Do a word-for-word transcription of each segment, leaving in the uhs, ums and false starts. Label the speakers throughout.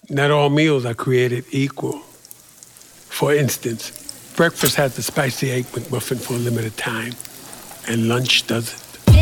Speaker 1: Not all meals are created equal. For instance, breakfast has the spicy egg McMuffin for a limited time, and lunch doesn't.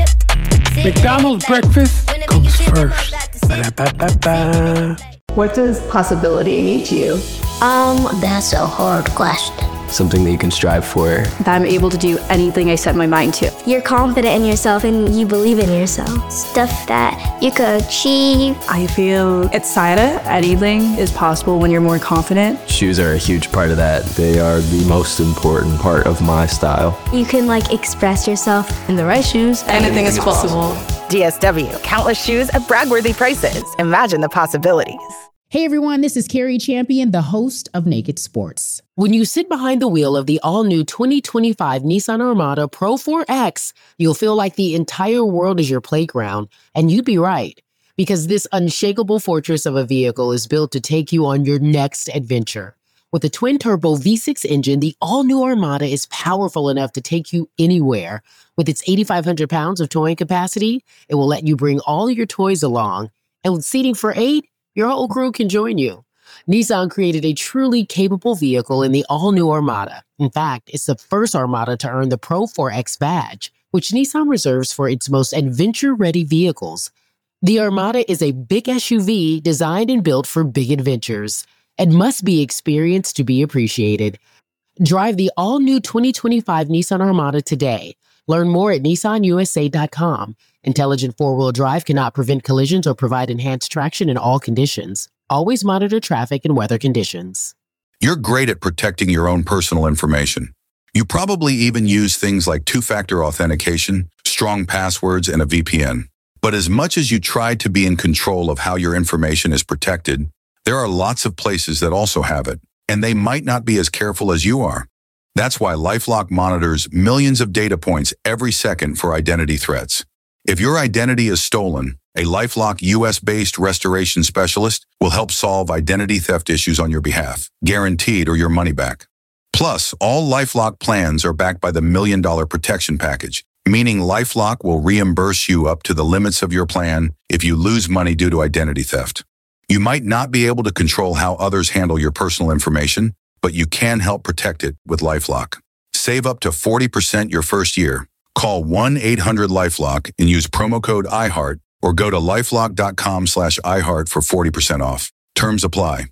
Speaker 1: McDonald's breakfast comes first. Ba-da-ba-ba-ba.
Speaker 2: What does possibility mean to you?
Speaker 3: Um, that's a hard question.
Speaker 4: Something that you can strive for.
Speaker 2: That I'm able to do anything I set my mind to.
Speaker 3: You're confident in yourself and you believe in yourself. Stuff that you could achieve.
Speaker 2: I feel excited. Anything is possible when you're more confident.
Speaker 4: Shoes are a huge part of that.
Speaker 5: They are the most important part of my style.
Speaker 3: You can like express yourself.
Speaker 2: In the right shoes, anything, anything is possible. possible.
Speaker 6: D S W, countless shoes at brag-worthy prices. Imagine the possibilities.
Speaker 7: Hey everyone, this is Carrie Champion, the host of Naked Sports.
Speaker 8: When you sit behind the wheel of the all-new twenty twenty-five Nissan Armada Pro four X, you'll feel like the entire world is your playground. And you'd be right, because this unshakable fortress of a vehicle is built to take you on your next adventure. With a twin-turbo V six engine, the all-new Armada is powerful enough to take you anywhere. With its eighty-five hundred pounds of towing capacity, it will let you bring all your toys along. And with seating for eight, your whole crew can join you. Nissan created a truly capable vehicle in the all-new Armada. In fact, it's the first Armada to earn the Pro four X badge, which Nissan reserves for its most adventure-ready vehicles. The Armada is a big S U V designed and built for big adventures and must be experienced to be appreciated. Drive the all-new twenty twenty-five Nissan Armada today. Learn more at Nissan U S A dot com. Intelligent four-wheel drive cannot prevent collisions or provide enhanced traction in all conditions. Always monitor traffic and weather conditions.
Speaker 9: You're great at protecting your own personal information. You probably even use things like two-factor authentication, strong passwords, and a V P N. But as much as you try to be in control of how your information is protected, there are lots of places that also have it, and they might not be as careful as you are. That's why LifeLock monitors millions of data points every second for identity threats. If your identity is stolen, a LifeLock U S-based restoration specialist will help solve identity theft issues on your behalf, guaranteed or your money back. Plus, all LifeLock plans are backed by the Million Dollar Protection Package, meaning LifeLock will reimburse you up to the limits of your plan if you lose money due to identity theft. You might not be able to control how others handle your personal information, but you can help protect it with LifeLock. Save up to forty percent your first year. Call one eight hundred LifeLock and use promo code iHeart or go to lifelock.com slash iHeart for forty percent off. Terms apply.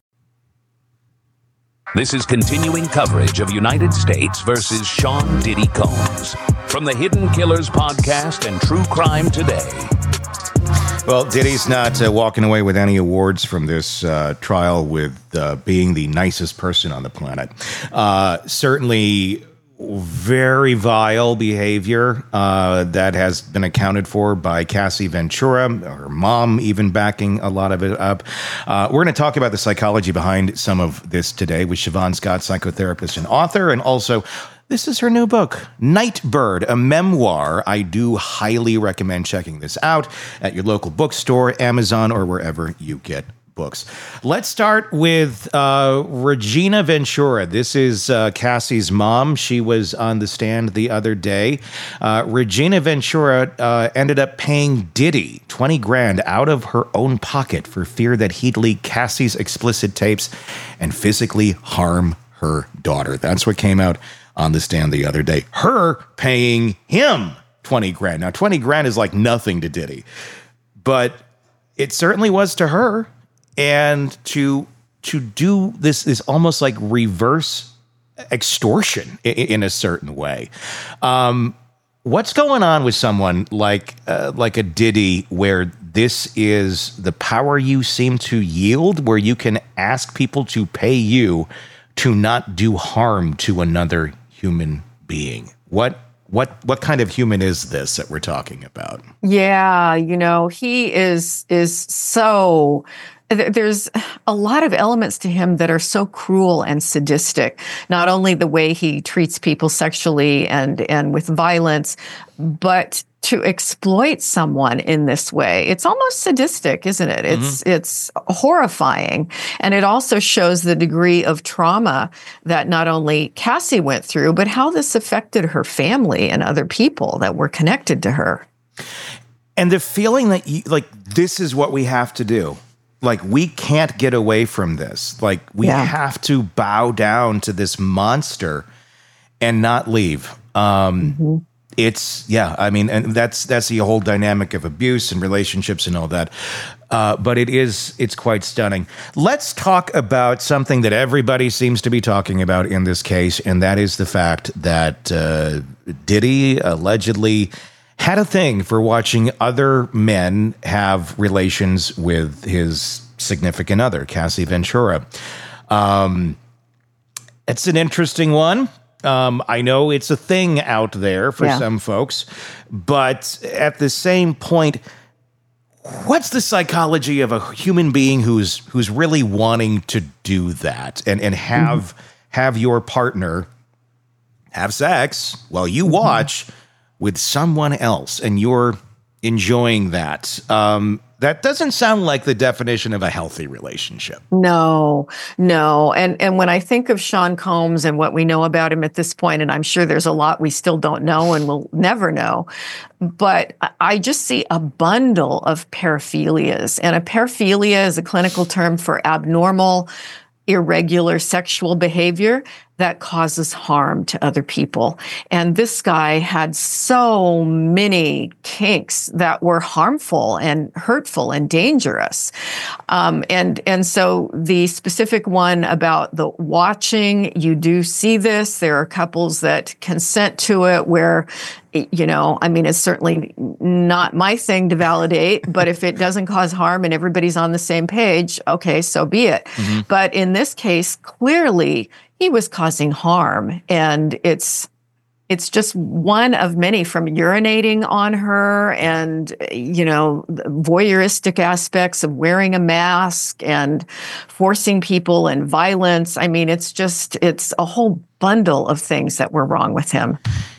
Speaker 10: This is continuing coverage of United States versus Sean Diddy Combs from the Hidden Killers podcast and True Crime Today.
Speaker 11: Well, Diddy's not uh, walking away with any awards from this uh, trial with uh, being the nicest person on the planet. Uh, certainly very vile behavior uh, that has been accounted for by Cassie Ventura, her mom even backing a lot of it up. Uh, we're going to talk about the psychology behind some of this today with Siobhan Scott, psychotherapist and author, and also this is her new book, Nightbird, a memoir. I do highly recommend checking this out at your local bookstore, Amazon, or wherever you get books. Let's start with uh, Regina Ventura. This is uh, Cassie's mom. She was on the stand the other day. Uh, Regina Ventura uh, ended up paying Diddy twenty grand out of her own pocket for fear that he'd leak Cassie's explicit tapes and physically harm her daughter. That's what came out on the stand the other day. Her paying him twenty grand. Now, twenty grand is like nothing to Diddy, but it certainly was to her. And to to do this is almost like reverse extortion in, in a certain way. Um, what's going on with someone like uh, like a Diddy, where this is the power you seem to yield, where you can ask people to pay you to not do harm to another human being? What what what kind of human is this that we're talking about?
Speaker 12: Yeah, you know, he is is so. There's a lot of elements to him that are so cruel and sadistic. Not only the way he treats people sexually and, and with violence, but to exploit someone in this way. It's almost sadistic, isn't it? It's, mm-hmm. it's horrifying. And it also shows the degree of trauma that not only Cassie went through, but how this affected her family and other people that were connected to her.
Speaker 11: And the feeling that, you, like, this is what we have to do. Like, we can't get away from this. Like, we
Speaker 12: Yeah.
Speaker 11: have to bow down to this monster and not leave. Um,
Speaker 12: Mm-hmm.
Speaker 11: It's, yeah, I mean, and that's that's the whole dynamic of abuse and relationships and all that. Uh, but it is, it's quite stunning. Let's talk about something that everybody seems to be talking about in this case, and that is the fact that uh, Diddy allegedly had a thing for watching other men have relations with his significant other, Cassie Ventura. Um, it's an interesting one. Um, I know it's a thing out there for
Speaker 12: Yeah.
Speaker 11: some folks, but at the same point, what's the psychology of a human being who's who's really wanting to do that and and have mm-hmm. have your partner have sex while you watch mm-hmm. with someone else and you're enjoying that? Um, that doesn't sound like the definition of a healthy relationship.
Speaker 12: No, no. And and when I think of Sean Combs and what we know about him at this point, and I'm sure there's a lot we still don't know and will never know, but I just see a bundle of paraphilias. And a paraphilia is a clinical term for abnormal, irregular sexual behavior that causes harm to other people. And this guy had so many kinks that were harmful and hurtful and dangerous. Um, and, and so the specific one about the watching, you do see this. There are couples that consent to it where, you know, I mean, it's certainly not my thing to validate, but if it doesn't cause harm and everybody's on the same page, okay, so be it. Mm-hmm. But in this case, clearly, he was causing harm, and it's it's just one of many, from urinating on her and, you know, voyeuristic aspects of wearing a mask and forcing people and violence. I mean, it's just, it's a whole bundle of things that were wrong with him.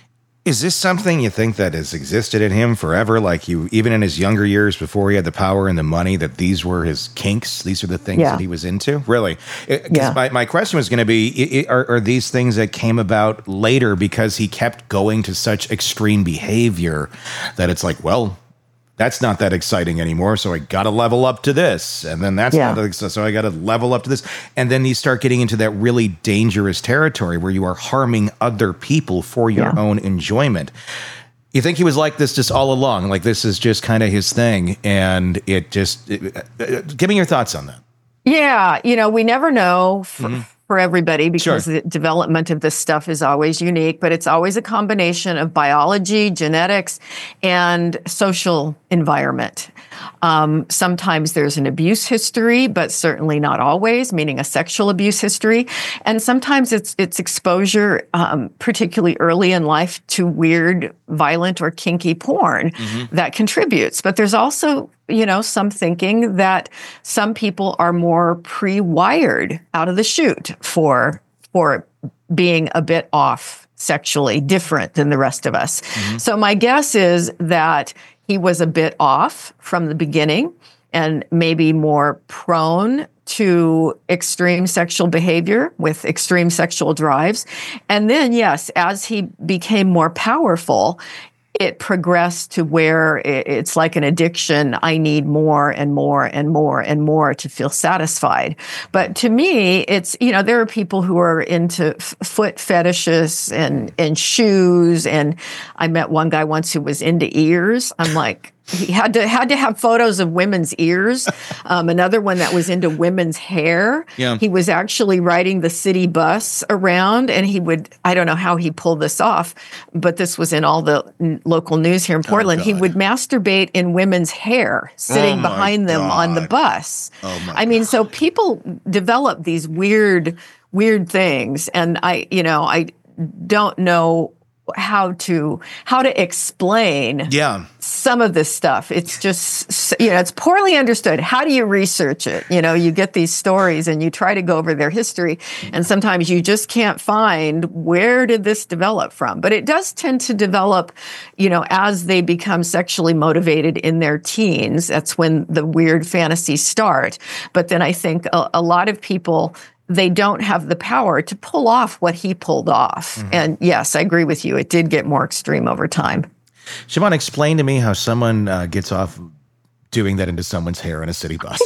Speaker 11: Is this something you think that has existed in him forever? Like, you, even in his younger years before he had the power and the money, that these were his kinks? These are the things
Speaker 12: yeah.
Speaker 11: that he was into? Really? Because
Speaker 12: yeah.
Speaker 11: my, my question was going to be, it, are, are these things that came about later because he kept going to such extreme behavior that it's like, well, that's not that exciting anymore, so I got to level up to this. And then that's
Speaker 12: yeah.
Speaker 11: not that, so I got to level up to this. And then you start getting into that really dangerous territory where you are harming other people for your yeah. own enjoyment. You think he was like this just all along? Like, this is just kind of his thing, and it just... It, uh, give me your thoughts on that.
Speaker 12: Yeah, you know, we never know for, mm-hmm. for everybody because
Speaker 11: sure.
Speaker 12: the development of this stuff is always unique, but it's always a combination of biology, genetics, and social environment. Um, sometimes there's an abuse history, but certainly not always, meaning a sexual abuse history. And sometimes it's it's exposure, um, particularly early in life, to weird, violent, or kinky porn mm-hmm. that contributes. But there's also, you know, some thinking that some people are more pre-wired out of the chute for for being a bit off sexually, different than the rest of us. Mm-hmm. So my guess is that he was a bit off from the beginning and maybe more prone to extreme sexual behavior with extreme sexual drives. And then, yes, as he became more powerful, it progressed to where it's like an addiction. I need more and more and more and more to feel satisfied. But to me, it's, you know, there are people who are into f- foot fetishes and, and shoes. And I met one guy once who was into ears. I'm like, he had to had to have photos of women's ears. Um, another one that was into women's hair.
Speaker 11: Yeah.
Speaker 12: He was actually riding the city bus around, and he would, I don't know how he pulled this off, but this was in all the n- local news here in Portland.
Speaker 11: Oh,
Speaker 12: he would masturbate in women's hair, sitting
Speaker 11: oh
Speaker 12: behind them
Speaker 11: God.
Speaker 12: on the bus.
Speaker 11: Oh my
Speaker 12: I mean,
Speaker 11: God.
Speaker 12: so people develop these weird, weird things, and I, you know, I don't know how to how to explain
Speaker 11: yeah.
Speaker 12: some of this stuff. It's just, you know, it's poorly understood. How do you research it? You know, you get these stories and you try to go over their history, and sometimes you just can't find where did this develop from. But it does tend to develop, you know, as they become sexually motivated in their teens. That's when the weird fantasies start. But then I think a, a lot of people, they don't have the power to pull off what he pulled off. Mm-hmm. And yes, I agree with you. It did get more extreme over time.
Speaker 11: Siobhan, explain to me how someone uh, gets off doing that into someone's hair in a city bus?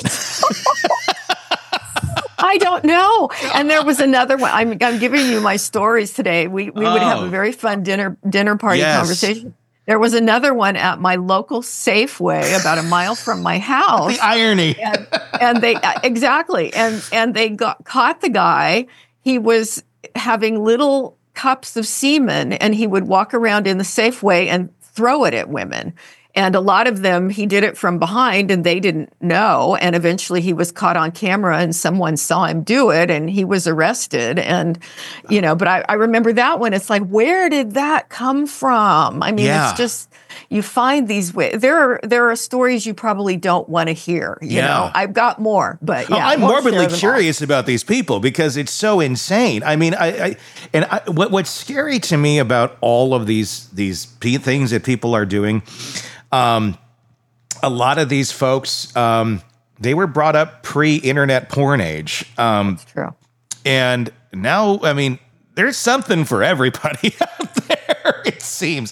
Speaker 12: I don't know. And there was another one. I'm, I'm giving you my stories today. We we oh. would have a very fun dinner dinner party yes. conversation. There was another one at my local Safeway about a mile from my house.
Speaker 11: The irony.
Speaker 12: And, and they exactly. And and they got caught the guy. He was having little cups of semen, and he would walk around in the Safeway and throw it at women. And a lot of them, he did it from behind and they didn't know. And eventually he was caught on camera and someone saw him do it and he was arrested. And, you know, but I, I remember that one. It's like, where did that come from? I mean, yeah. it's just, you find these ways. There are, there are stories you probably don't want to hear. You yeah. know, I've got more, but yeah.
Speaker 11: Oh, I'm morbidly curious about these people because it's so insane. I mean, I, I and I, what, what's scary to me about all of these, these things that people are doing, Um, a lot of these folks, um, they were brought up pre-internet porn age. Um,
Speaker 12: That's true.
Speaker 11: And now, I mean, there's something for everybody out there, it seems.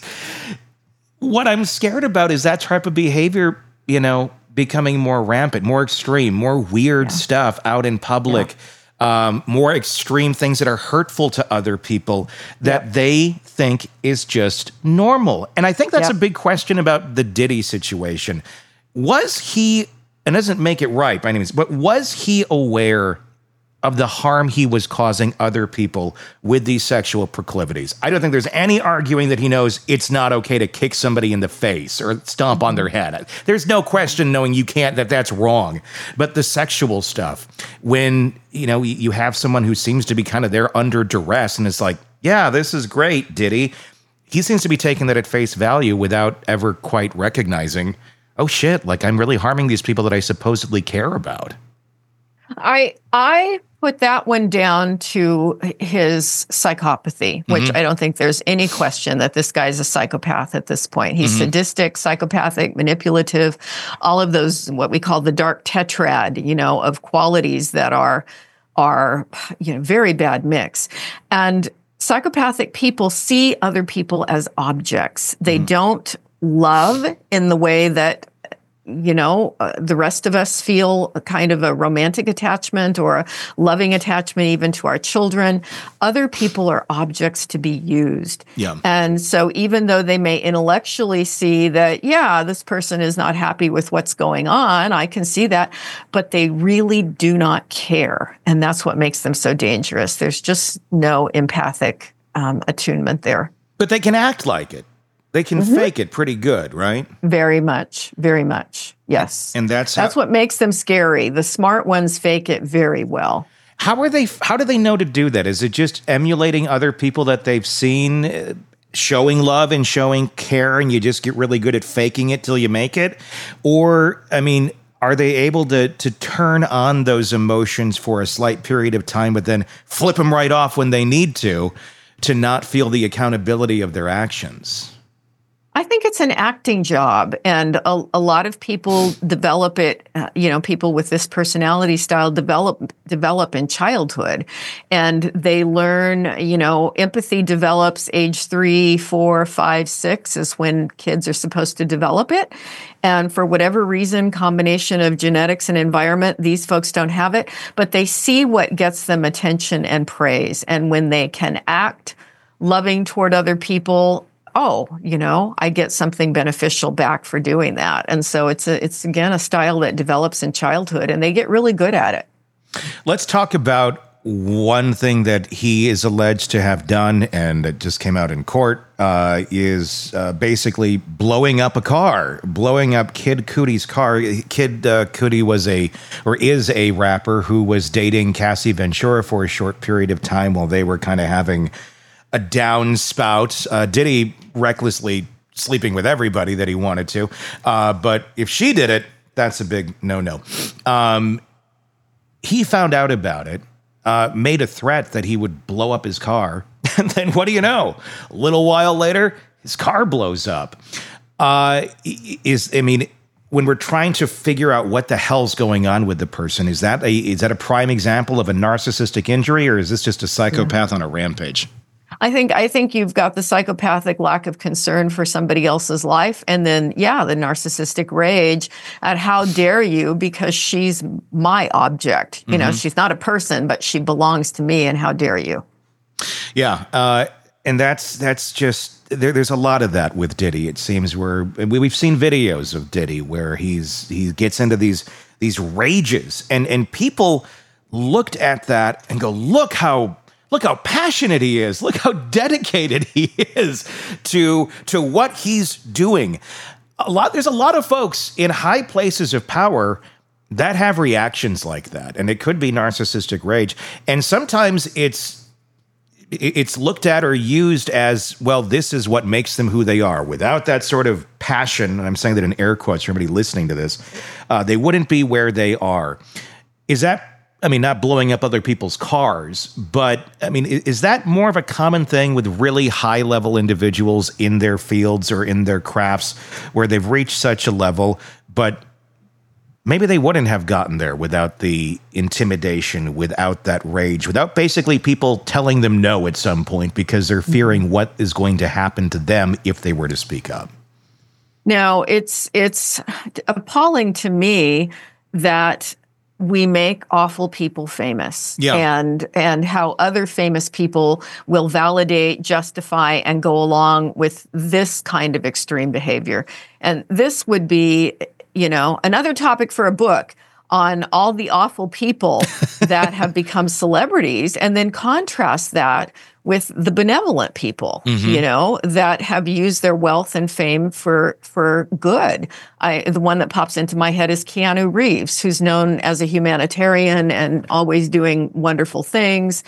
Speaker 11: What I'm scared about is that type of behavior, you know, becoming more rampant, more extreme, more weird yeah. stuff out in public. Yeah. Um, more extreme things that are hurtful to other people that yep. they think is just normal. And I think that's yep. a big question about the Diddy situation. Was he, and doesn't make it right by any means, but was he aware of the harm he was causing other people with these sexual proclivities? I don't think there's any arguing that he knows it's not okay to kick somebody in the face or stomp on their head. There's no question knowing you can't, that that's wrong. But the sexual stuff, when, you know, you have someone who seems to be kind of there under duress and it's like, yeah, this is great, Diddy. He seems to be taking that at face value without ever quite recognizing, oh shit, like I'm really harming these people that I supposedly care about.
Speaker 12: I I put that one down to his psychopathy, which mm-hmm. I don't think there's any question that this guy's a psychopath at this point. He's mm-hmm. sadistic, psychopathic, manipulative, all of those, what we call the dark tetrad, you know, of qualities that are, are, you know, very bad mix. And psychopathic people see other people as objects. They mm-hmm. don't love in the way that, you know, uh, the rest of us feel a kind of a romantic attachment or a loving attachment even to our children. Other people are objects to be used.
Speaker 11: Yeah.
Speaker 12: And so even though they may intellectually see that, yeah, this person is not happy with what's going on, I can see that, but they really do not care. And that's what makes them so dangerous. There's just no empathic um, attunement there.
Speaker 11: But they can act like it. They can mm-hmm. fake it pretty good, right?
Speaker 12: Very much, very much. Yes.
Speaker 11: And that's
Speaker 12: that's how, what makes them scary. The smart ones fake it very well.
Speaker 11: How are they how do they know to do that? Is it just emulating other people that they've seen uh, showing love and showing care and you just get really good at faking it till you make it? Or I mean, are they able to to turn on those emotions for a slight period of time but then flip them right off when they need to to not feel the accountability of their actions?
Speaker 12: I think it's an acting job, and a, a lot of people develop it, uh, you know, people with this personality style develop develop in childhood, and they learn, you know, empathy develops age three, four, five, six is when kids are supposed to develop it. And for whatever reason, combination of genetics and environment, these folks don't have it, but they see what gets them attention and praise. And when they can act loving toward other people, oh, you know, I get something beneficial back for doing that. And so it's a, it's again a style that develops in childhood and they get really good at it.
Speaker 11: Let's talk about one thing that he is alleged to have done, and it just came out in court, uh, is uh, basically blowing up a car, blowing up Kid Cudi's car. Kid uh, Cudi was a, or is a rapper who was dating Cassie Ventura for a short period of time while they were kind of having a downspout. Uh, Diddy recklessly sleeping with everybody that he wanted to. Uh, but if she did it, that's a big no-no. Um, he found out about it, uh, made a threat that he would blow up his car. And then what do you know? A little while later, his car blows up. Uh, is, I mean, when we're trying to figure out what the hell's going on with the person, is that a, is that a prime example of a narcissistic injury, or is this just a psychopath mm-hmm. on a rampage?
Speaker 12: I think I think you've got the psychopathic lack of concern for somebody else's life, and then yeah, the narcissistic rage at how dare you, because she's my object. You mm-hmm. know, she's not a person, but she belongs to me, and how dare you?
Speaker 11: Yeah, uh, and that's that's just there, there's a lot of that with Diddy. It seems where we, we've seen videos of Diddy where he's he gets into these these rages, and and people looked at that and go, look how. Look how passionate he is. Look how dedicated he is to, to what he's doing. A lot, there's a lot of folks in high places of power that have reactions like that, and it could be narcissistic rage. And sometimes it's it's looked at or used as, well, this is what makes them who they are. Without that sort of passion, and I'm saying that in air quotes for everybody listening to this, uh, they wouldn't be where they are. Is that I mean, not blowing up other people's cars, but I mean, is that more of a common thing with really high-level individuals in their fields or in their crafts where they've reached such a level, but maybe they wouldn't have gotten there without the intimidation, without that rage, without basically people telling them no at some point because they're fearing what is going to happen to them if they were to speak up?
Speaker 12: Now, it's it's appalling to me that we make awful people famous,
Speaker 11: yeah.
Speaker 12: and and how other famous people will validate, justify, and go along with this kind of extreme behavior. And this would be, you know, another topic for a book on all the awful people that have become celebrities, and then contrast that with the benevolent people, mm-hmm. you know, that have used their wealth and fame for for good. I, the one that pops into my head is Keanu Reeves, who's known as a humanitarian and always doing wonderful things.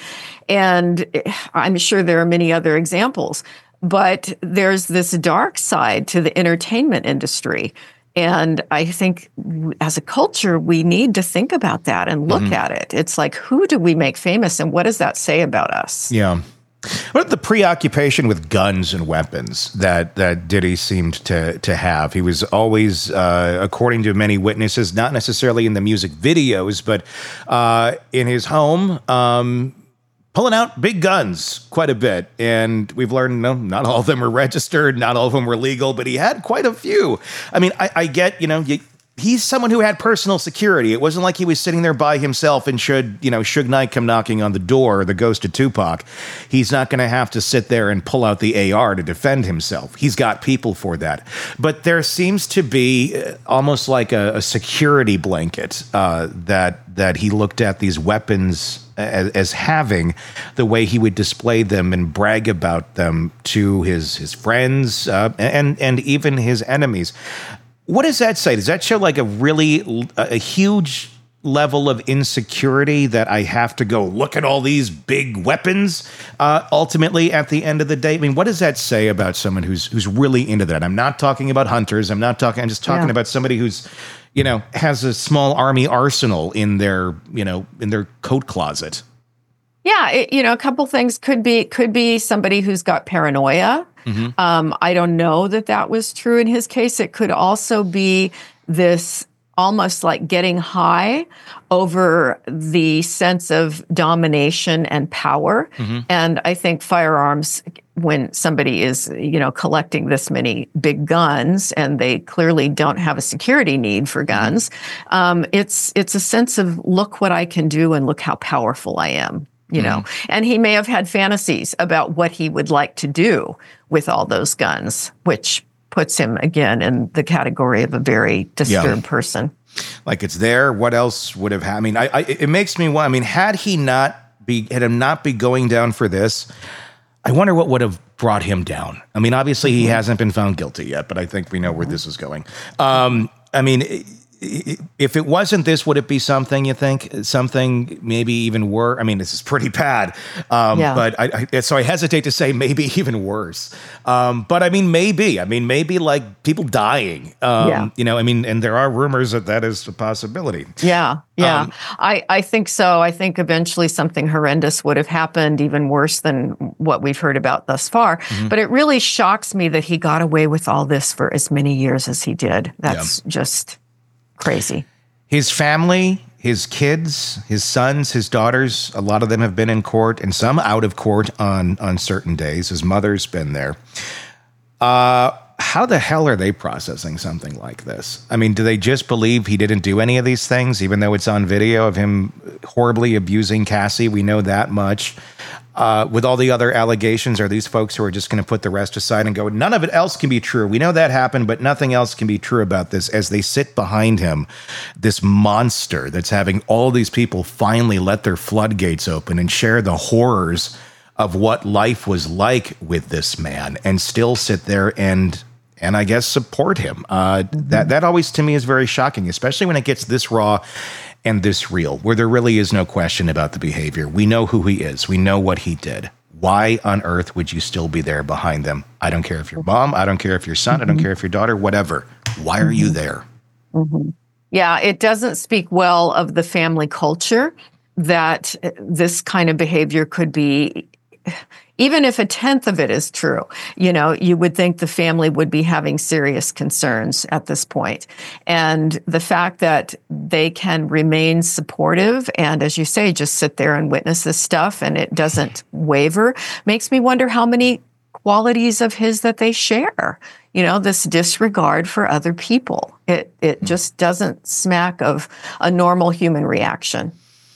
Speaker 12: And I'm sure there are many other examples. But there's this dark side to the entertainment industry. And I think as a culture, we need to think about that and look mm-hmm. at it. It's like, who do we make famous, and what does that say about us?
Speaker 11: Yeah. What about the preoccupation with guns and weapons that, that Diddy seemed to, to have? He was always, uh, according to many witnesses, not necessarily in the music videos, but uh, in his home, um, pulling out big guns quite a bit. And we've learned, no, not all of them were registered, not all of them were legal, but he had quite a few. I mean, I, I get, you know, you, he's someone who had personal security. It wasn't like he was sitting there by himself and should, you know, Suge Knight come knocking on the door, the ghost of Tupac, he's not going to have to sit there and pull out the A R to defend himself. He's got people for that. But there seems to be almost like a, a security blanket uh, that that he looked at these weapons as, as having, the way he would display them and brag about them to his his friends uh, and and even his enemies. What does that say? Does that show like a really a huge level of insecurity that I have to go look at all these big weapons uh, ultimately at the end of the day? I mean, what does that say about someone who's who's really into that? I'm not talking about hunters. I'm not talking. I'm just talking yeah. about somebody who's, you know, has a small army arsenal in their, you know, in their coat closet.
Speaker 12: Yeah, it, you know, a couple things could be could be somebody who's got paranoia. Mm-hmm. Um, I don't know that that was true in his case. It could also be this almost like getting high over the sense of domination and power. Mm-hmm. And I think firearms, when somebody is, you know, collecting this many big guns and they clearly don't have a security need for guns, um, it's it's a sense of, look what I can do and look how powerful I am. You know, mm-hmm. and he may have had fantasies about what he would like to do with all those guns, which puts him again in the category of a very disturbed yeah. person.
Speaker 11: Like, it's there. What else would have happened? I mean, I, I, it makes me want. I mean, had he not be had him not be going down for this, I wonder what would have brought him down. I mean, obviously he mm-hmm. hasn't been found guilty yet, but I think we know where mm-hmm. this is going. Um, I mean. It, If it wasn't this, would it be something, you think? Something maybe even worse? I mean, this is pretty bad. Um, yeah. But I, I, so I hesitate to say maybe even worse. Um, but I mean, maybe. I mean, maybe like people dying. Um, yeah. You know, I mean, and there are rumors that that is a possibility.
Speaker 12: Yeah. Yeah.
Speaker 11: Um,
Speaker 12: I, I think so. I think eventually something horrendous would have happened, even worse than what we've heard about thus far. Mm-hmm. But it really shocks me that he got away with all this for as many years as he did. That's yeah. just crazy.
Speaker 11: His family, his kids, his sons, his daughters, a lot of them have been in court and some out of court on, on certain days. His mother's been there. Uh, how the hell are they processing something like this? I mean, do they just believe he didn't do any of these things, even though it's on video of him horribly abusing Cassie? We know that much. Uh, with all the other allegations, are these folks who are just going to put the rest aside and go, none of it else can be true? We know that happened, but nothing else can be true about this, as they sit behind him, this monster that's having all these people finally let their floodgates open and share the horrors of what life was like with this man, and still sit there and and I guess support him. Uh, mm-hmm. That that always to me is very shocking, especially when it gets this raw and this real, where there really is no question about the behavior. We know who he is. We know what he did. Why on earth would you still be there behind them? I don't care if you're mom. I don't care if you're son. Mm-hmm. I don't care if you're daughter, whatever. Why are you there?
Speaker 12: Mm-hmm. Yeah, it doesn't speak well of the family culture that this kind of behavior could be. Even if a tenth of it is true, you know, you would think the family would be having serious concerns at this point. And the fact that they can remain supportive and, as you say, just sit there and witness this stuff and it doesn't waver makes me wonder how many qualities of his that they share. You know, this disregard for other people. It it just doesn't smack of a normal human reaction.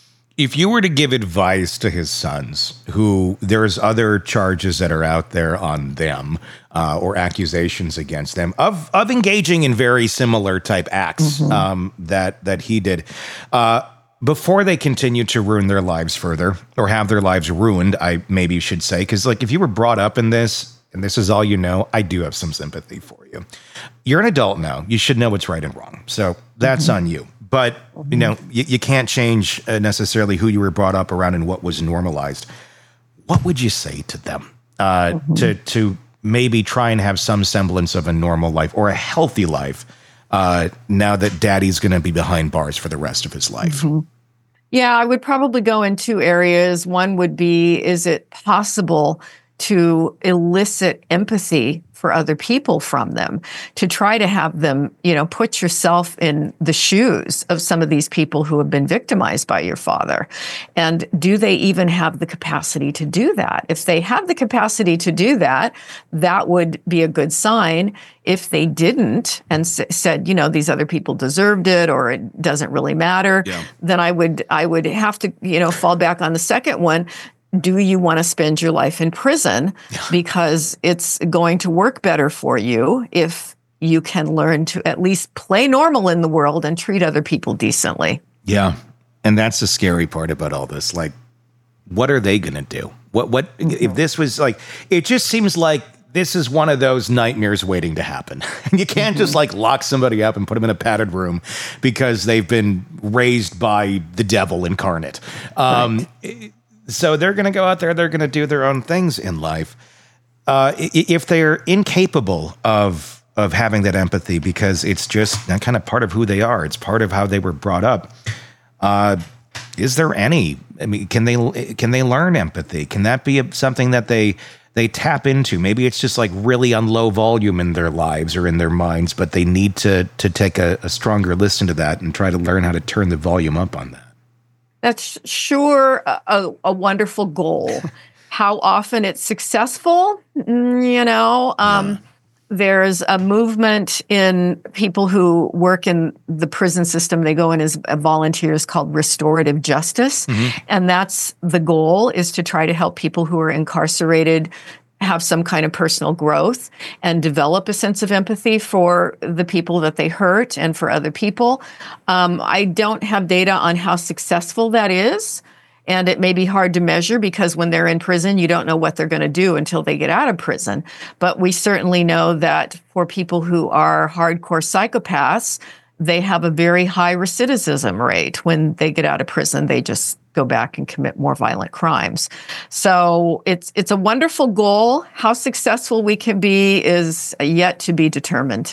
Speaker 11: If you were to give advice to his sons, who there's other charges that are out there on them, uh, or accusations against them of of engaging in very similar type acts mm-hmm. um, that that he did, uh, before they continue to ruin their lives further or have their lives ruined, I maybe should say, because like if you were brought up in this and this is all you know, I do have some sympathy for you. You're an adult now; you should know what's right and wrong. So that's mm-hmm. on you. But, you know, you, you can't change uh, necessarily who you were brought up around and what was normalized. What would you say to them uh, mm-hmm. to to maybe try and have some semblance of a normal life or a healthy life uh, now that daddy's going to be behind bars for the rest of his life?
Speaker 12: Mm-hmm. Yeah, I would probably go in two areas. One would be, is it possible to elicit empathy for other people from them, to try to have them, you know, put yourself in the shoes of some of these people who have been victimized by your father. And do they even have the capacity to do that? If they have the capacity to do that, that would be a good sign. If they didn't and s- said, you know, these other people deserved it, or it doesn't really matter, yeah. then I would, I would have to, you know, fall back on the second one. Do you want to spend your life in prison? Because it's going to work better for you if you can learn to at least play normal in the world and treat other people decently.
Speaker 11: Yeah. And that's the scary part about all this. Like, what are they going to do? What, what, mm-hmm. if this was like, it just seems like this is one of those nightmares waiting to happen. You can't mm-hmm. just like lock somebody up and put them in a padded room because they've been raised by the devil incarnate. Um, right. it, So they're going to go out there, they're going to do their own things in life. Uh, if they're incapable of of having that empathy because it's just kind of part of who they are, it's part of how they were brought up, uh, is there any, I mean, can they can they learn empathy? Can that be something that they they tap into? Maybe it's just like really on low volume in their lives or in their minds, but they need to to take a, a stronger listen to that and try to learn how to turn the volume up on that.
Speaker 12: That's sure a, a wonderful goal. How often it's successful, you know, um, yeah. There's a movement in people who work in the prison system. They go in as volunteers called restorative justice. Mm-hmm. And that's the goal, is to try to help people who are incarcerated have some kind of personal growth and develop a sense of empathy for the people that they hurt and for other people. Um, I don't have data on how successful that is, and it may be hard to measure because when they're in prison, you don't know what they're going to do until they get out of prison. But we certainly know that for people who are hardcore psychopaths, they have a very high recidivism rate. When they get out of prison, they just go back and commit more violent crimes. So it's it's a wonderful goal. How successful we can be is yet to be determined.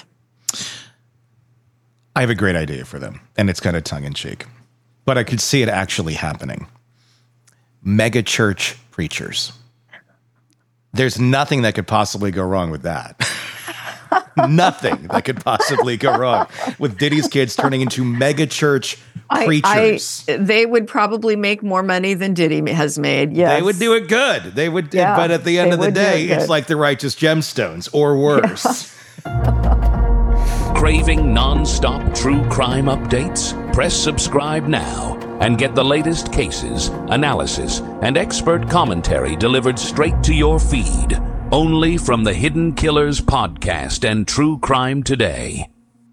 Speaker 11: I have a great idea for them, and it's kind of tongue-in-cheek, but I could see it actually happening. Mega church preachers. There's nothing that could possibly go wrong with that. Nothing that could possibly go wrong with Diddy's kids turning into mega church preachers.
Speaker 12: I, I, they would probably make more money than Diddy has made. Yes.
Speaker 11: They would do it good. They would,
Speaker 12: yeah,
Speaker 11: but at the end of the day,
Speaker 12: it
Speaker 11: it's like the Righteous Gemstones or worse.
Speaker 12: Yeah.
Speaker 10: Craving non-stop true crime updates? Press subscribe now and get the latest cases, analysis, and expert commentary delivered straight to your feed. Only from the Hidden Killers podcast and True Crime Today.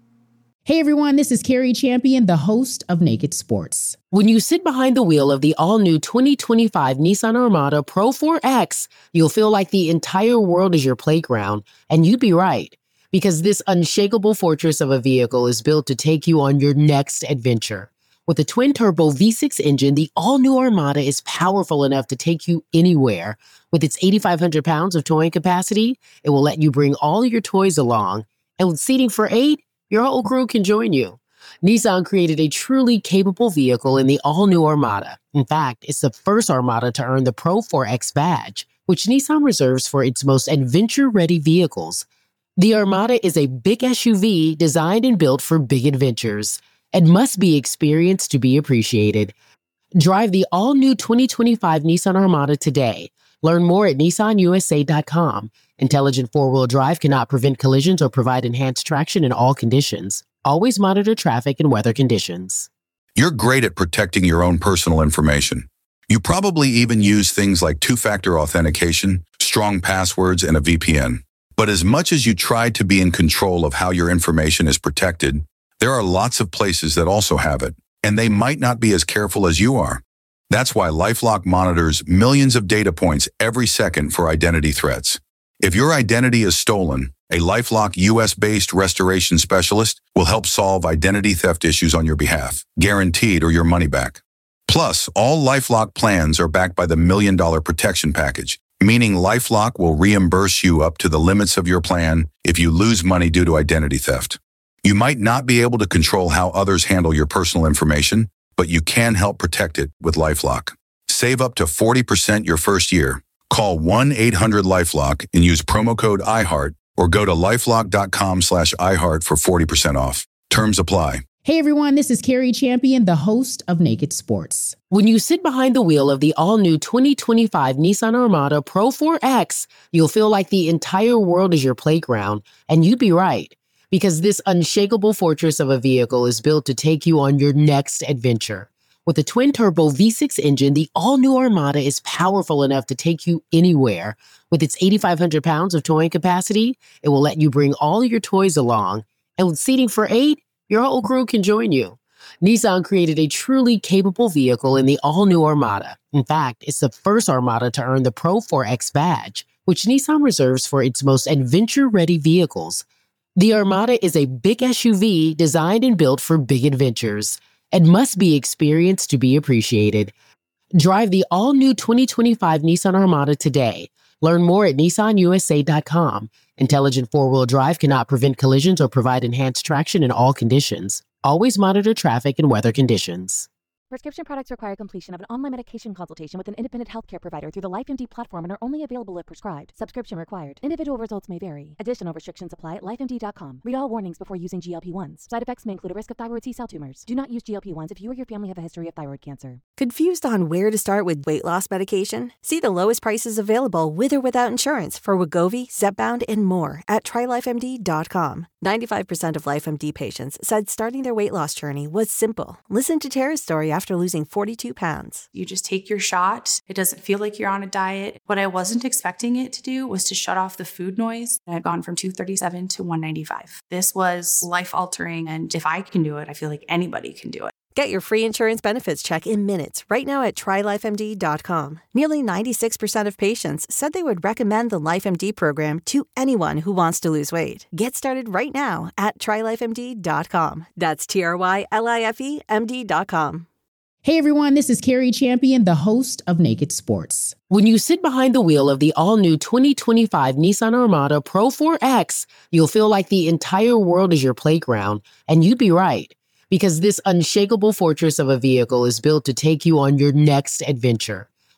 Speaker 7: Hey everyone, this is Carrie Champion, the host of Naked Sports.
Speaker 8: When you sit behind the wheel of the all-new twenty twenty-five Nissan Armada Pro four X, you'll feel like the entire world is your playground, and you'd be right, because this unshakable fortress of a vehicle is built to take you on your next adventure. With a twin-turbo V six engine, the all-new Armada is powerful enough to take you anywhere. With its eighty-five hundred pounds of towing capacity, it will let you bring all your toys along. And with seating for eight, your whole crew can join you. Nissan created a truly capable vehicle in the all-new Armada. In fact, it's the first Armada to earn the Pro four X badge, which Nissan reserves for its most adventure-ready vehicles. The Armada is a big S U V designed and built for big adventures, and must be experienced to be appreciated. Drive the all-new twenty twenty-five Nissan Armada today. Learn more at Nissan U S A dot com. Intelligent four-wheel drive cannot prevent collisions or provide enhanced traction in all conditions. Always monitor traffic and weather conditions.
Speaker 9: You're great at protecting your own personal information. You probably even use things like two-factor authentication, strong passwords, and a V P N. But as much as you try to be in control of how your information is protected, there are lots of places that also have it, and they might not be as careful as you are. That's why LifeLock monitors millions of data points every second for identity threats. If your identity is stolen, a LifeLock U S-based restoration specialist will help solve identity theft issues on your behalf, guaranteed or your money back. Plus, all LifeLock plans are backed by the Million Dollar Protection Package, meaning LifeLock will reimburse you up to the limits of your plan if you lose money due to identity theft. You might not be able to control how others handle your personal information, but you can help protect it with LifeLock. Save up to forty percent your first year. Call one eight hundred LifeLock and use promo code iHeart or go to lifelock.com slash iHeart for forty percent off. Terms apply.
Speaker 7: Hey everyone, this is Carrie Champion, the host of Naked Sports.
Speaker 8: When you sit behind the wheel of the all-new twenty twenty-five Nissan Armada Pro four X, you'll feel like the entire world is your playground, and you'd be right. Because this unshakable fortress of a vehicle is built to take you on your next adventure. With a twin-turbo V six engine, the all-new Armada is powerful enough to take you anywhere. With its eighty-five hundred pounds of towing capacity, it will let you bring all your toys along. And with seating for eight, your whole crew can join you. Nissan created a truly capable vehicle in the all-new Armada. In fact, it's the first Armada to earn the Pro four X badge, which Nissan reserves for its most adventure-ready vehicles. The Armada is a big S U V designed and built for big adventures, and must be experienced to be appreciated. Drive the all-new twenty twenty-five Nissan Armada today. Learn more at Nissan U S A dot com. Intelligent four-wheel drive cannot prevent collisions or provide enhanced traction in all conditions. Always monitor traffic and weather conditions.
Speaker 13: Prescription products require completion of an online medication consultation with an independent healthcare provider through the LifeMD platform and are only available if prescribed. Subscription required. Individual results may vary. Additional restrictions apply at life M D dot com. Read all warnings before using G L P ones. Side effects may include a risk of thyroid C-cell tumors. Do not use G L P ones if you or your family have a history of thyroid cancer.
Speaker 14: Confused on where to start with weight loss medication? See the lowest prices available with or without insurance for Wegovy, Zepbound, and more at try life M D dot com. ninety-five percent of LifeMD patients said starting their weight loss journey was simple. Listen to Tara's story after losing forty-two pounds.
Speaker 15: You just take your shot. It doesn't feel like you're on a diet. What I wasn't expecting it to do was to shut off the food noise. I had gone from two thirty-seven to one ninety-five. This was life-altering, and if I can do it, I feel like anybody can do it.
Speaker 14: Get your free insurance benefits check in minutes right now at try life M D dot com. Nearly ninety-six percent of patients said they would recommend the LifeMD program to anyone who wants to lose weight. Get started right now at try life M D dot com. That's T R Y L I F E M D dot com.
Speaker 7: Hey everyone, this is Carrie Champion, the host of Naked Sports.
Speaker 8: When you sit behind the wheel of the all-new twenty twenty-five Nissan Armada Pro four X, you'll feel like the entire world is your playground, and you'd be right. Because this unshakable fortress of a vehicle is built to take you on your next adventure.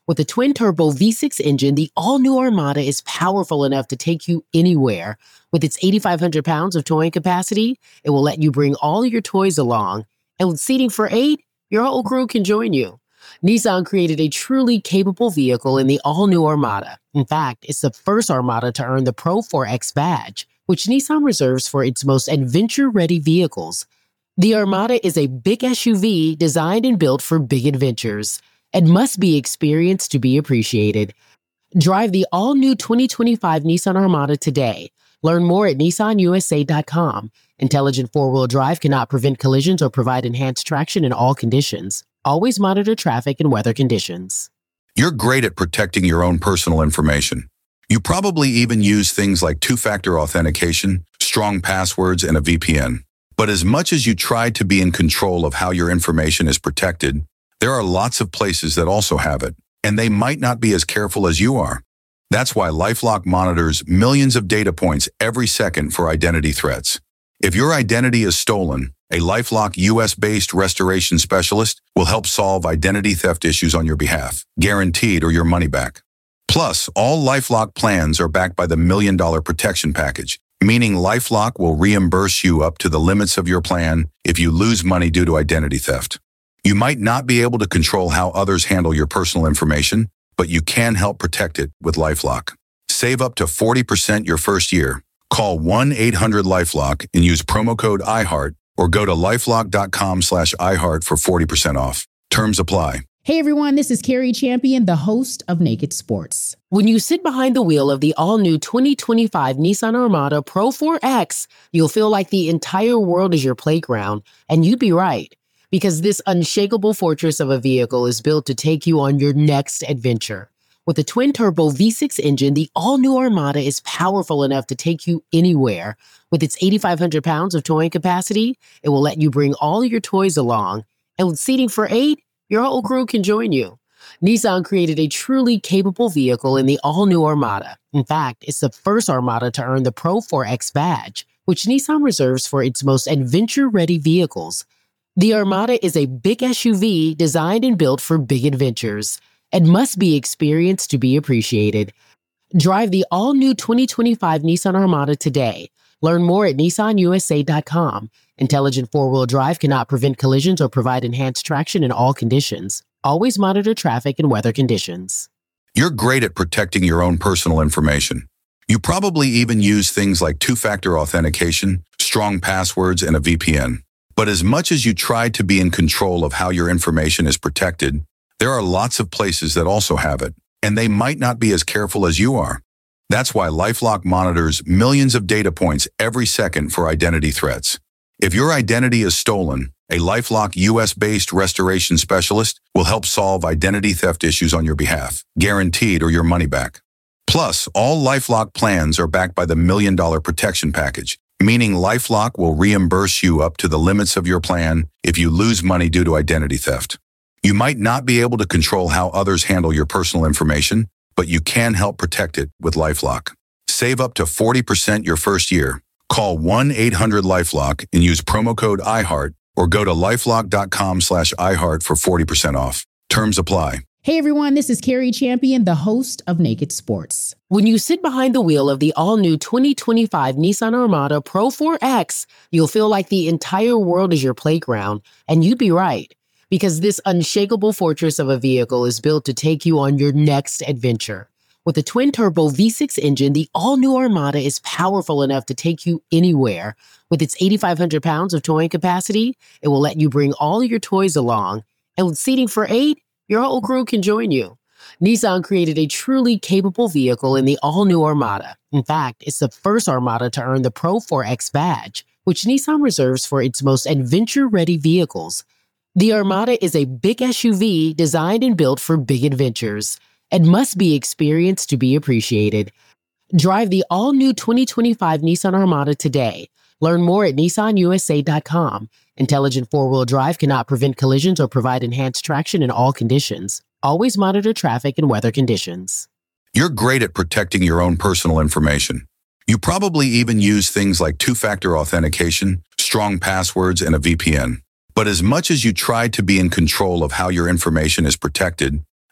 Speaker 8: With a twin-turbo V six engine, the all-new Armada is powerful enough to take you anywhere. With its eighty-five hundred pounds of towing capacity, it will let you bring all your toys along. And with seating for eight, your whole crew can join you. Nissan created a truly capable vehicle in the all-new Armada. In fact, it's the first Armada to earn the Pro four X badge, which Nissan reserves for its most adventure-ready vehicles. The Armada is a big S U V designed and built for big adventures and must be experienced to be appreciated. Drive the all-new twenty twenty-five Nissan Armada today. Learn more at Nissan U S A dot com. Intelligent four-wheel drive cannot prevent collisions or provide enhanced traction in all conditions. Always monitor traffic and weather conditions.
Speaker 9: You're great at protecting your own personal information. You probably even use things like two-factor authentication, strong passwords, and a V P N. But as much as you try to be in control of how your information is protected, there are lots of places that also have it, and they might not be as careful as you are. That's why LifeLock monitors millions of data points every second for identity threats. If your identity is stolen, a LifeLock U S-based restoration specialist will help solve identity theft issues on your behalf, guaranteed or your money back. Plus, all LifeLock plans are backed by the Million Dollar Protection Package, meaning LifeLock will reimburse you up to the limits of your plan if you lose money due to identity theft. You might not be able to control how others handle your personal information, but you can help protect it with LifeLock. Save up to forty percent your first year. Call one eight hundred LifeLock and use promo code I heart or go to lifelock dot com slash I heart for forty percent off. Terms apply.
Speaker 7: Hey everyone, this is Carrie Champion, the host of Naked Sports.
Speaker 8: When you sit behind the wheel of the all-new twenty twenty-five Nissan Armada Pro four X, you'll feel like the entire world is your playground, and you'd be right. Because this unshakable fortress of a vehicle is built to take you on your next adventure. With a twin-turbo V six engine, the all-new Armada is powerful enough to take you anywhere. With its eighty-five hundred pounds of towing capacity, it will let you bring all your toys along. And with seating for eight, your whole crew can join you. Nissan created a truly capable vehicle in the all-new Armada. In fact, it's the first Armada to earn the Pro four X badge, which Nissan reserves for its most adventure-ready vehicles. The Armada is a big S U V designed and built for big adventures and must be experienced to be appreciated. Drive the all-new twenty twenty-five Nissan Armada today. Learn more at Nissan U S A dot com. Intelligent four-wheel drive cannot prevent collisions or provide enhanced traction in all conditions. Always monitor traffic and weather conditions.
Speaker 9: You're great at protecting your own personal information. You probably even use things like two-factor authentication, strong passwords, and a V P N. But as much as you try to be in control of how your information is protected, there are lots of places that also have it, and they might not be as careful as you are. That's why LifeLock monitors millions of data points every second for identity threats. If your identity is stolen, a LifeLock U S-based restoration specialist will help solve identity theft issues on your behalf, guaranteed or your money back. Plus, all LifeLock plans are backed by the Million Dollar Protection Package, meaning LifeLock will reimburse you up to the limits of your plan if you lose money due to identity theft. You might not be able to control how others handle your personal information, but you can help protect it with LifeLock. Save up to forty percent your first year. Call one eight hundred LifeLock and use promo code I heart or go to lifelock dot com slash I heart for forty percent off. Terms apply.
Speaker 7: Hey everyone, this is Carrie Champion, the host of Naked Sports.
Speaker 8: When you sit behind the wheel of the all-new twenty twenty-five Nissan Armada Pro four X, you'll feel like the entire world is your playground, and you'd be right. Because this unshakable fortress of a vehicle is built to take you on your next adventure. With a twin-turbo V six engine, the all-new Armada is powerful enough to take you anywhere. With its eighty-five hundred pounds of towing capacity, it will let you bring all your toys along. And with seating for eight, your whole crew can join you. Nissan created a truly capable vehicle in the all-new Armada. In fact, it's the first Armada to earn the Pro four X badge, which Nissan reserves for its most adventure-ready vehicles. The Armada is a big S U V designed and built for big adventures and must be experienced to be appreciated. Drive the all-new twenty twenty-five Nissan Armada today. Learn more at Nissan U S A dot com. Intelligent four-wheel drive cannot prevent collisions or provide enhanced traction in all conditions. Always monitor traffic and weather conditions.
Speaker 9: You're great at protecting your own personal information. You probably even use things like two-factor authentication, strong passwords, and a V P N. But as much as you try to be in control of how your information is protected,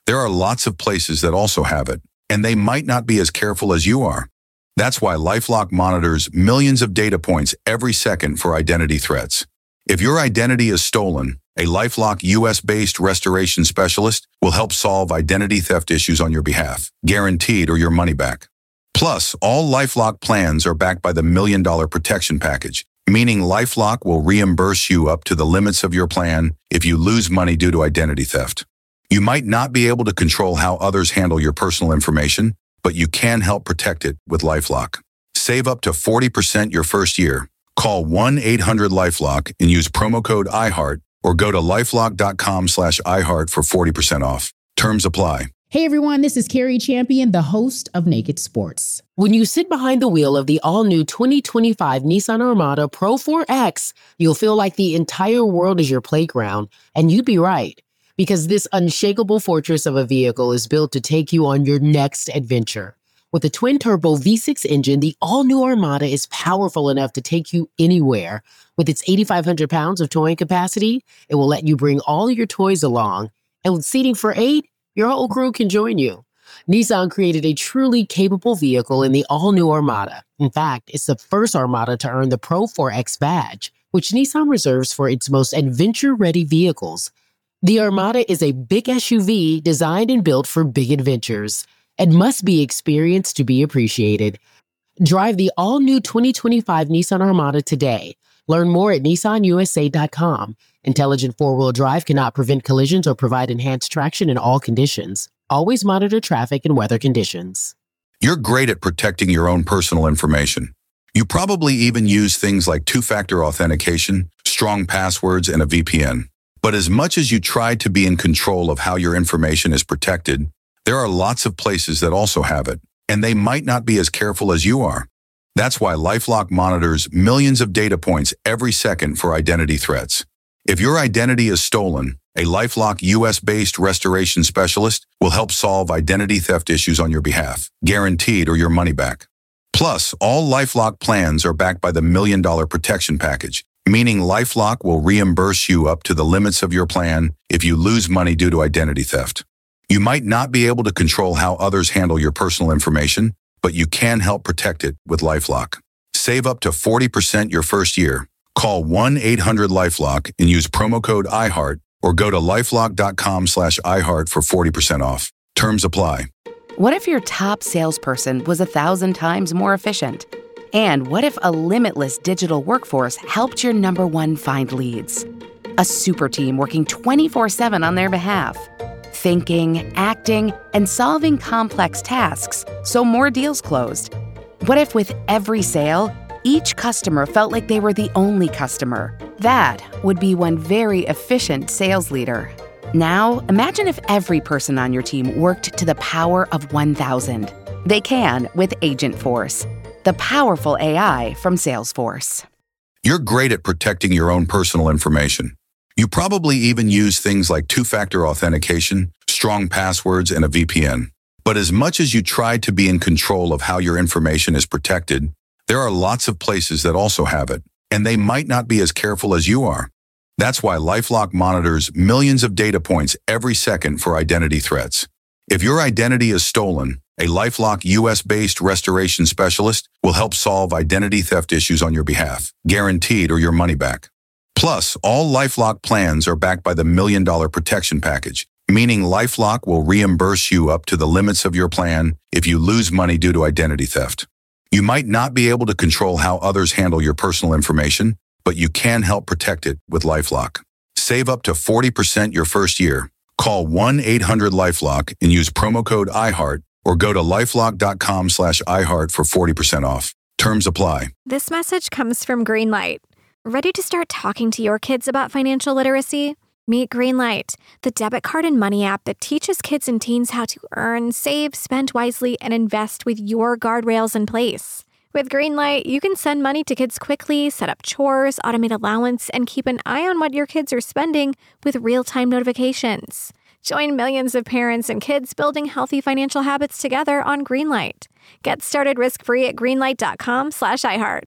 Speaker 9: There are lots of places that also have it, and they might not be as careful as you are. That's why LifeLock monitors millions of data points every second for identity threats. If your identity is stolen, a LifeLock U S-based restoration specialist will help solve identity theft issues on your behalf, guaranteed or your money back. Plus, all LifeLock plans are backed by the Million Dollar Protection Package, meaning LifeLock will reimburse you up to the limits of your plan if you lose money due to identity theft. You might not be able to control how others handle your personal information, but you can help protect it with LifeLock. Save up to forty percent your first year. Call one eight hundred LifeLock and use promo code I heart or go to lifelock.com slash iHeart for forty percent off. Terms apply.
Speaker 7: Hey everyone, this is Carrie Champion, the host of Naked Sports.
Speaker 8: When you sit behind the wheel of the all-new twenty twenty-five Nissan Armada Pro four X, you'll feel like the entire world is your playground, and you'd be right. Because this unshakable fortress of a vehicle is built to take you on your next adventure. With a twin-turbo V six engine, the all-new Armada is powerful enough to take you anywhere. With its eighty-five hundred pounds of towing capacity, it will let you bring all your toys along. And with seating for eight, your whole crew can join you. Nissan created a truly capable vehicle in the all-new Armada. In fact, it's the first Armada to earn the Pro four X badge, which Nissan reserves for its most adventure-ready vehicles. The Armada is a big S U V designed and built for big adventures and must be experienced to be appreciated. Drive the all-new twenty twenty-five Nissan Armada today. Learn more at nissan u s a dot com. Intelligent four-wheel drive cannot prevent collisions or provide enhanced traction in all conditions. Always monitor traffic and weather conditions.
Speaker 9: You're great at protecting your own personal information. You probably even use things like two-factor authentication, strong passwords, and a V P N. But as much as you try to be in control of how your information is protected, there are lots of places that also have it, and they might not be as careful as you are. That's why LifeLock monitors millions of data points every second for identity threats. If your identity is stolen, a LifeLock U S-based restoration specialist will help solve identity theft issues on your behalf, guaranteed or your money back. Plus, all LifeLock plans are backed by the Million Dollar Protection Package, meaning LifeLock will reimburse you up to the limits of your plan if you lose money due to identity theft. You might not be able to control how others handle your personal information, but you can help protect it with LifeLock. Save up to forty percent your first year. Call one eight hundred LifeLock and use promo code I heart or go to lifelock.com slash iHeart for forty percent off. Terms apply.
Speaker 16: What if your top salesperson was a thousand times more efficient? And what if a limitless digital workforce helped your number one find leads? A super team working twenty-four seven on their behalf. Thinking, acting, and solving complex tasks so more deals closed. What if with every sale, each customer felt like they were the only customer? That would be one very efficient sales leader. Now, imagine if every person on your team worked to the power of one thousand. They can with Agentforce, the powerful A I from Salesforce.
Speaker 9: You're great at protecting your own personal information. You probably even use things like two-factor authentication, strong passwords, and a V P N. But as much as you try to be in control of how your information is protected, there are lots of places that also have it, and they might not be as careful as you are. That's why LifeLock monitors millions of data points every second for identity threats. If your identity is stolen, a LifeLock U S-based restoration specialist will help solve identity theft issues on your behalf, guaranteed or your money back. Plus, all LifeLock plans are backed by the Million Dollar Protection Package, meaning LifeLock will reimburse you up to the limits of your plan if you lose money due to identity theft. You might not be able to control how others handle your personal information, but you can help protect it with LifeLock. Save up to forty percent your first year. Call one eight hundred LifeLock and use promo code I heart or go to lifelock.com slash iHeart for forty percent off. Terms apply.
Speaker 17: This message comes from Greenlight. Ready to start talking to your kids about financial literacy? Meet Greenlight, the debit card and money app that teaches kids and teens how to earn, save, spend wisely, and invest with your guardrails in place. With Greenlight, you can send money to kids quickly, set up chores, automate allowance, and keep an eye on what your kids are spending with real-time notifications. Join millions of parents and kids building healthy financial habits together on Greenlight. Get started risk-free at greenlight.com slash iHeart.